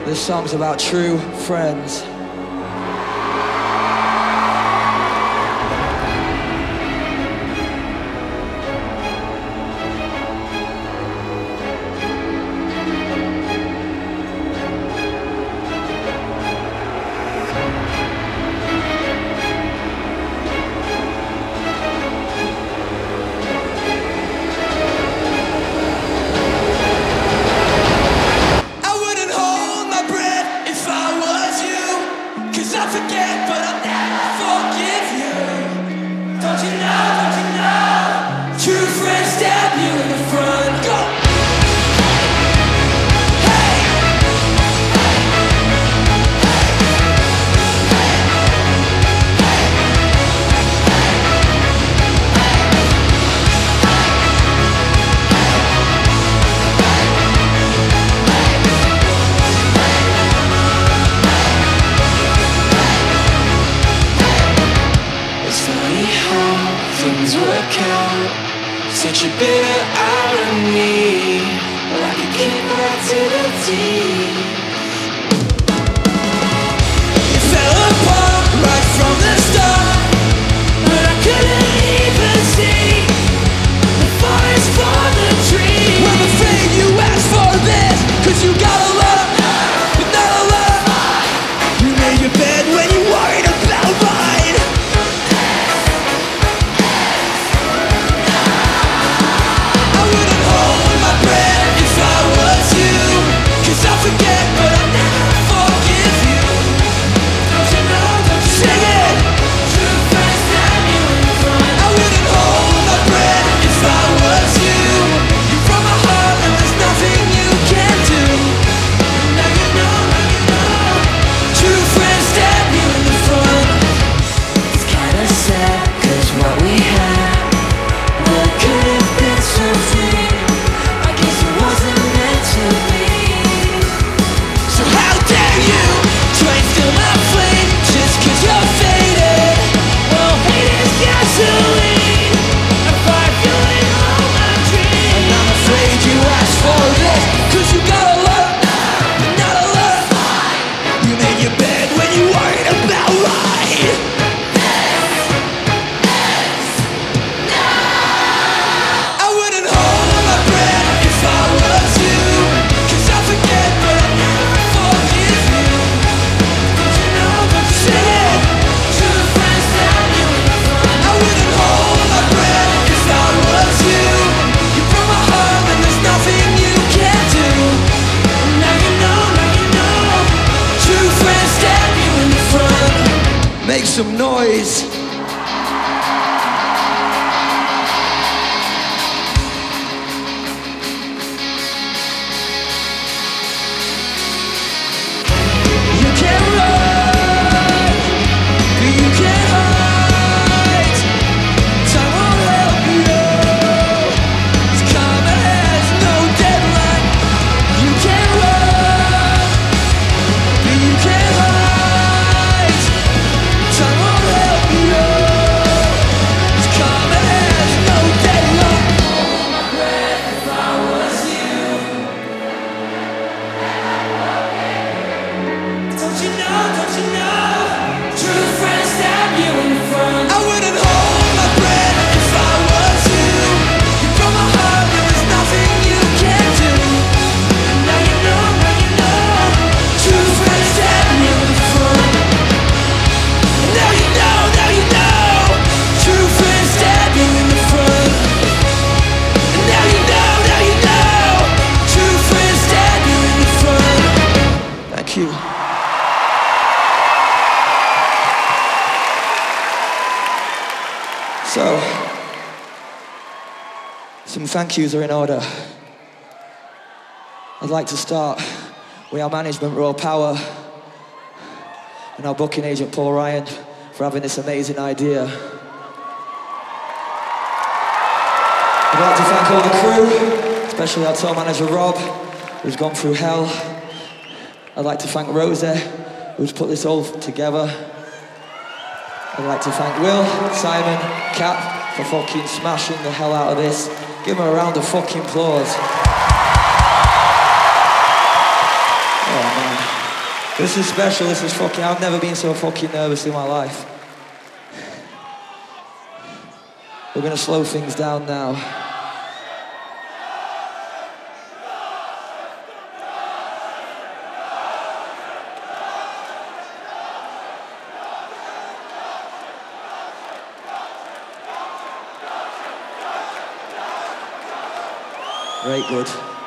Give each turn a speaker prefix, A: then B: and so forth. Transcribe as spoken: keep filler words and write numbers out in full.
A: This song's about true friends.
B: Such a bitter irony, like a kick right to the teeth. It fell apart right from the start, but I couldn't even see the forest for the trees. I'm afraid you asked for this, cause you got a lot, but not a lot. You made your bed when you worried about mine. I forget, but I never forgive you. Don't you know, don't you sing it? True friends stab you in the front. I wouldn't hold my breath if I was you. You're from my heart and there's nothing you can do. Now you know, now you know. True friends stab you in the front. It's kinda sad, cause what we had, well, it could have been something. I guess it wasn't meant to be. So how dare you try and steal my flame just cause you're faded? Well, hate is gasoline, a fire fueling all my dreams. And I'm afraid you asked for this, cause you got a lot, but not a lot. You made your bed when you worried about right. I wouldn't hold my breath if I was you, cause I forget, but I never forgive you. Don't you know, don't you sing it? True friends stab you in the front. I wouldn't hold my breath if I was you. You broke my heart and there's nothing you can do. Now you know, now you know. True friends stab you in the front.
A: Make some noise.
B: You can run, but you can't hide. Time won't help you. 'Cause karma has no deadline. You can run, but you can't hide. Time won't help you. 'Cause karma has no deadline. Hold my breath if I was you. Don't you know, don't you know? True friends stab you in the front. I wouldn't hold my breath if I was you. You broke my heart and there's nothing you can do. Now you know, now you know. True friends stab you in the front. Now you know, now you know. True friends stab you in the front. Now you know, now you know. True friends stab you in the front.
A: Thank you. So, some thank yous are in order. I'd like to start with our management, Raw Power, and our booking agent, Paul Ryan, for having this amazing idea. I'd like to thank all the crew, especially our tour manager, Rob, who's gone through hell. I'd like to thank Rosa, who's put this all together. I'd like to thank Will, Simon, Kat for fucking smashing the hell out of this. Give them a round of fucking applause. Oh man. This is special, this is fucking, I've never been so fucking nervous in my life. We're gonna slow things down now. Very good.